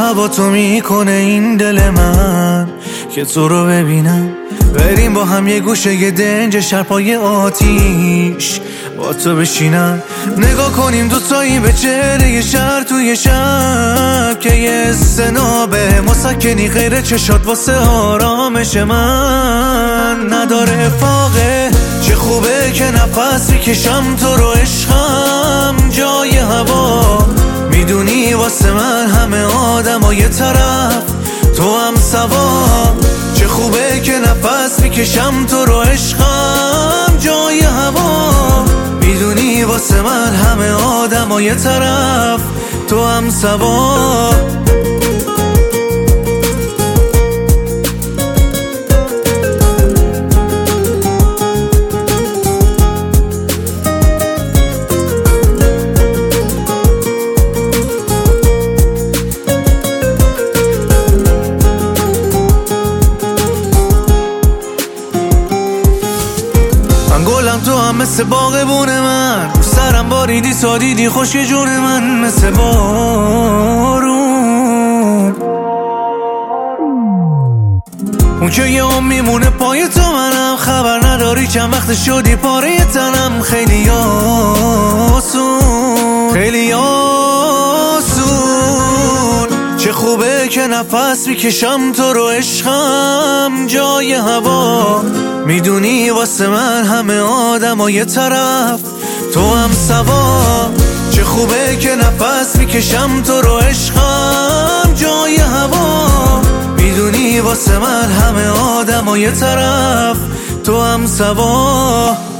هوا تو میکنه این دل من که تو رو ببینم. بریم با هم یه گوشه یه دنج شرپای آتیش با تو بشینم. نگاه کنیم دوتایی به چهره یه شهر توی شب که یه استنابه مسکنی غیر چشات واسه آرامش من نداره افاقه. چه خوبه که نفس میکشم تو رو عشقم جای هوا. میدونی واسه من همه آدم ها یه طرف تو هم سوا. چه خوبه که نفس میکشم تو رو عشقم جای هوا. میدونی واسه من همه آدم ها یه طرف تو هم سوا. گلم تو هم مثل باغبون من، رو سرم باریدی تا دیدی خوش جون من مثل بارون. اون که یه هم میمونه پای تو منم، خبر نداری چند وقت شدی پاره تنم. خیلی آسون خیلی آسون. چه خوبه که نفس میکشم تو رو عشقم جای هوا. میدونی واسه من همه آدم ها یه طرف تو هم سوا. چه خوبه که نفس میکشم تو رو عشقم جای هوا. میدونی واسه من همه آدم ها یه طرف تو هم سوا.